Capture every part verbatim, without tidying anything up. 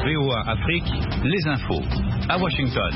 V O A Afrique, les infos. À Washington.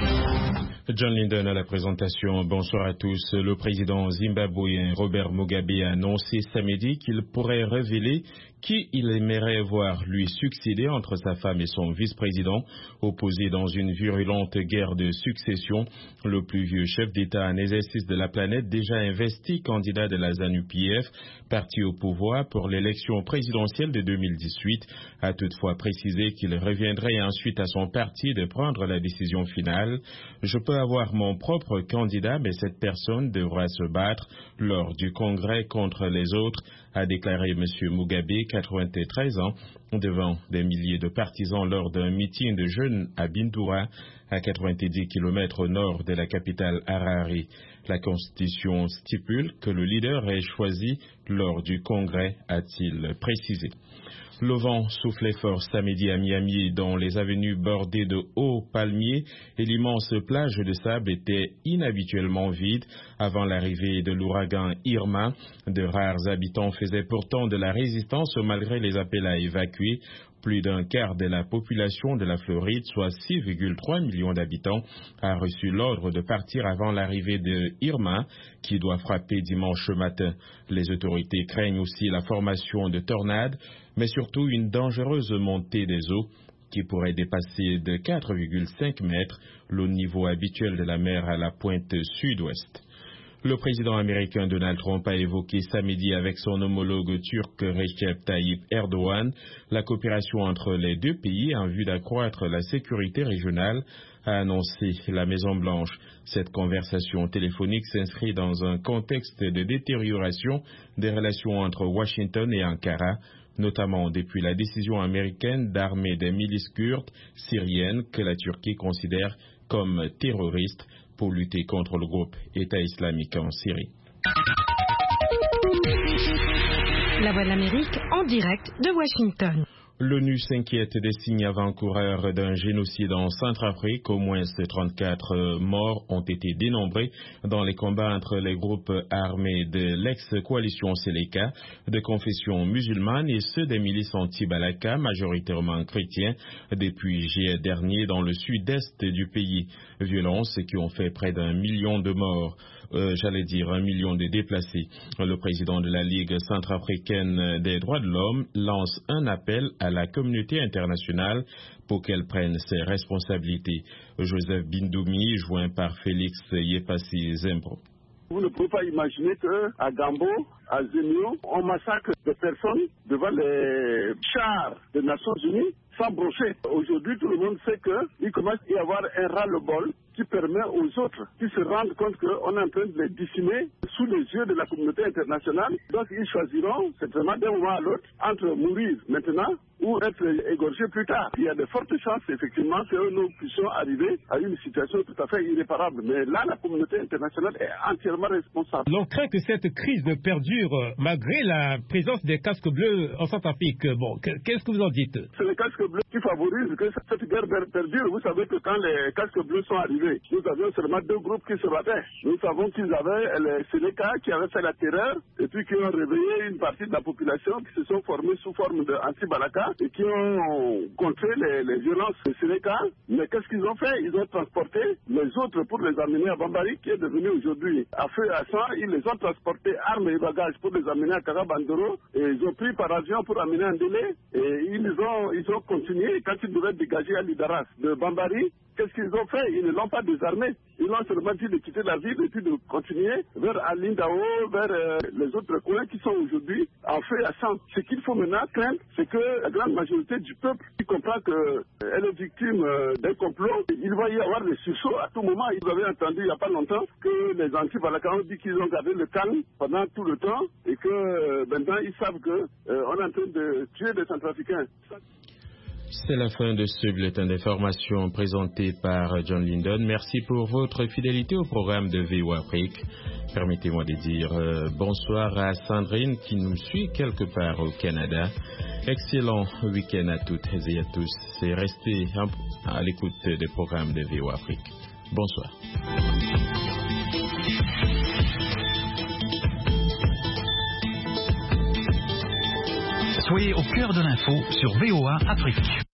John Lindon à la présentation. Bonsoir à tous. Le président zimbabwéen Robert Mugabe a annoncé samedi qu'il pourrait révéler qui il aimerait voir lui succéder entre sa femme et son vice-président, opposé dans une virulente guerre de succession. Le plus vieux chef d'État en exercice de la planète, déjà investi candidat de la ZANU P F, parti au pouvoir pour l'élection présidentielle de deux mille dix-huit, a toutefois précisé qu'il reviendrait ensuite à son parti de prendre la décision finale. Je peux avoir mon propre candidat, mais cette personne devra se battre lors du congrès contre les autres, a déclaré M. Mugabe, quatre-vingt-treize ans, devant des milliers de partisans lors d'un meeting de jeunes à Bindura, à quatre-vingt-dix kilomètres au nord de la capitale Harare. La Constitution stipule que le leader est choisi lors du congrès, a-t-il précisé. Le vent soufflait fort samedi à Miami, dont les avenues bordées de hauts palmiers et l'immense plage de sable étaient inhabituellement vides avant l'arrivée de l'ouragan Irma. De rares habitants faisaient pourtant de la résistance malgré les appels à évacuer. Plus d'un quart de la population de la Floride, soit six virgule trois millions d'habitants, a reçu l'ordre de partir avant l'arrivée de Irma, qui doit frapper dimanche matin. Les autorités craignent aussi la formation de tornades, mais surtout une dangereuse montée des eaux qui pourrait dépasser de quatre virgule cinq mètres le niveau habituel de la mer à la pointe sud-ouest. Le président américain Donald Trump a évoqué samedi avec son homologue turc Recep Tayyip Erdogan la coopération entre les deux pays en vue d'accroître la sécurité régionale, a annoncé la Maison-Blanche. Cette conversation téléphonique s'inscrit dans un contexte de détérioration des relations entre Washington et Ankara, notamment depuis la décision américaine d'armer des milices kurdes syriennes que la Turquie considère comme terroristes pour lutter contre le groupe État islamique en Syrie. La Voix de l'Amérique en direct de Washington. L'ONU s'inquiète des signes avant-coureurs d'un génocide en Centrafrique. Au moins trente-quatre morts ont été dénombrés dans les combats entre les groupes armés de l'ex-coalition Seleka de confession musulmane et ceux des milices anti-Balaka, majoritairement chrétiens, depuis juillet dernier dans le sud-est du pays. Violences qui ont fait près d'un million de morts. Euh, j'allais dire un million de déplacés. Le président de la Ligue centrafricaine des droits de l'homme lance un appel à la communauté internationale pour qu'elle prenne ses responsabilités. Joseph Bindoumi, joint par Félix Yepassi Zembro. Vous ne pouvez pas imaginer qu'à Gambo, à Zemio, on massacre des personnes devant les chars des Nations Unies sans brocher. Aujourd'hui, tout le monde sait qu'il commence à y avoir un ras-le-bol qui permet aux autres qui se rendent compte qu'on est en train de les décimer sous les yeux de la communauté internationale. Donc ils choisiront, certainement d'un moment à l'autre, entre mourir maintenant ou être égorgés plus tard. Il y a de fortes chances, effectivement, que nous puissions arriver à une situation tout à fait irréparable. Mais là, la communauté internationale est entièrement responsable. L'on craint que cette crise perdure malgré la présence des casques bleus en Centrafrique. Bon, qu'est-ce que vous en dites? C'est les casques bleus qui favorisent que cette guerre perdure. Vous savez que quand les casques bleus sont arrivés, nous avions seulement deux groupes qui se battaient. Nous savons qu'ils avaient les Sénéca qui avaient fait la terreur et puis qui ont réveillé une partie de la population qui se sont formés sous forme de anti-Balaka et qui ont contré les, les violences des Sénéca. Mais qu'est-ce qu'ils ont fait? Ils ont transporté les autres pour les amener à Bambari, qui est devenu aujourd'hui à feu et à sang. Ils les ont transportés armes et bagages pour les amener à Karabandoro et ils ont pris par avion pour amener un délai et ils ont, ils ont continué quand ils devaient dégager à Lidaras de Bambari. Qu'est-ce qu'ils ont fait? Ils ne l'ont pas désarmé. Ils l'ont seulement dit de quitter la ville et puis de continuer vers Alindao, vers euh, les autres coins qui sont aujourd'hui en feu à sang. Ce qu'il faut maintenant craindre, c'est que la grande majorité du peuple qui comprend qu'elle euh, est victime euh, d'un complot, il va y avoir des sursauts à tout moment. Vous avez entendu il n'y a pas longtemps que les anti-Balaka ont dit qu'ils ont gardé le calme pendant tout le temps et que euh, maintenant ils savent qu'on euh, est en train de tuer des Centrafricains. C'est la fin de ce bulletin d'information présenté par John Lindon. Merci pour votre fidélité au programme de V O A Afrique. Permettez-moi de dire euh, bonsoir à Sandrine qui nous suit quelque part au Canada. Excellent week-end à toutes et à tous. Et restez à l'écoute des programmes de V O A Afrique. Bonsoir. Soyez au cœur de l'info sur V O A Afrique.